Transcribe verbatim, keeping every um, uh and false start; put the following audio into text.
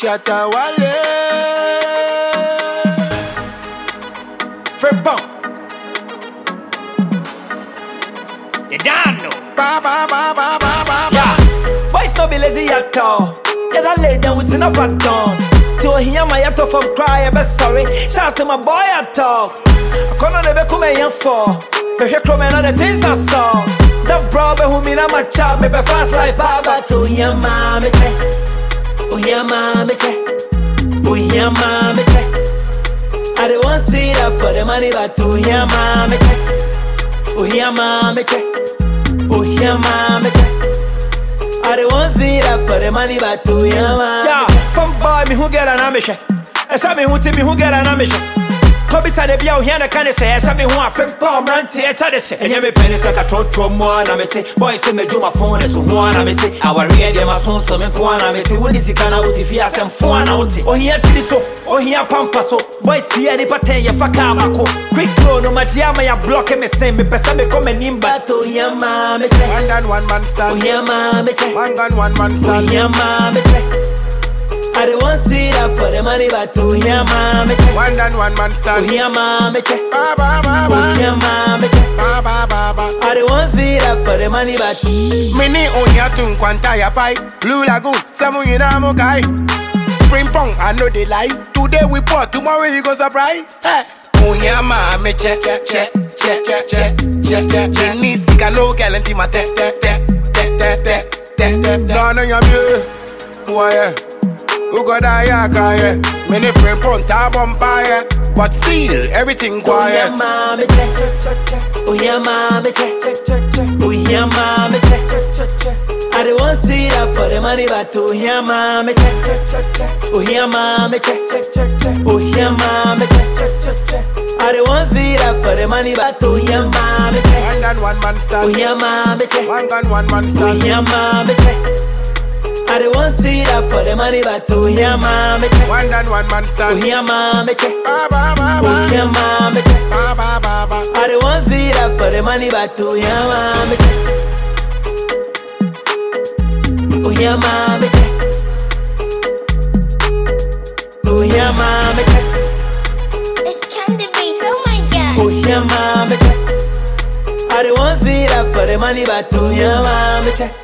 Shatta Wale. Fred Pump. You don't know. Ba ba ba ba ba ba. Yeah. Boys no be lazy at all. Yeah, that lay down with enough at dawn. To hear my yato from cry, I bet sorry. Shouts to my boy at all. I can't never come here for. But you come and all the things I saw. That brother who mean I'm a child, maybe fast like Baba. To hear mommy, oh yeah, mommy, oh yeah, mommy. I don't want speed up for the money, but to hear mommy, oh yeah, mommy, oh yeah, mommy. I don't want speed up for the money, but to hear mommy. Yeah, from boy me who get an ambition. I saw me who tell me who get an ambition. Kobe said the bill here, the kind of say, I saw me who are from Palm Ranty, I tried to say. And you be pennies like a trot from one, I'm a boy, say me do my phone, is one, I'm a our radio, my son, so me one, I'm a what is he can out if he has some fun out? Oh, here, so, oh, here, Pampaso, boys, fear the pattern, you fuck out, quick, no matter how I block him, same, me, person, me come in, but to your mammy, one gun, one man stand. Oh, yeah, mammy, one gun, one man stand. Oh, yeah, mammy. I don't want speed up for the money, but to hear mommy. One and one man stand. To hear mommy. Ba ba ba ba. To hear mommy. Ba ba ba ba. I don't want speed up for the money, but mini onya tun kwanta ya pai. Blue Lagoon, samu yina mokai. Frimpong, I know they lie. Today we pour, tomorrow you go surprise. Hey. Onya mame che che che che che che che che. Jenny sika no galanti ma te te te te te te te te. No no yamye. Boy. Who got a yaka, yeah? Many friend front a bumper, yeah. But still, everything quiet. Oh yeah, mommy, oh yeah, mommy, oh yeah, mommy. I don't want speed up for the money, but to hear mommy. Oh yeah, mommy, oh yeah, mommy. I don't want speed up for the money, but to hear mommy. One gun, one man stand. Oh yeah, mommy, one gun, one man stand. Oh yeah, mommy. I don't want speed up for the money, but to hear mommy. One and one man stand. To hear mommy. Ba ba ba ba. To hear mommy. Ba ba ba ba. I don't want speed up for the money, but to hear mommy. To hear mommy. To hear mommy. It's Candy Beats, oh my god. To hear mommy. I don't want speed up for the money, but to hear mommy.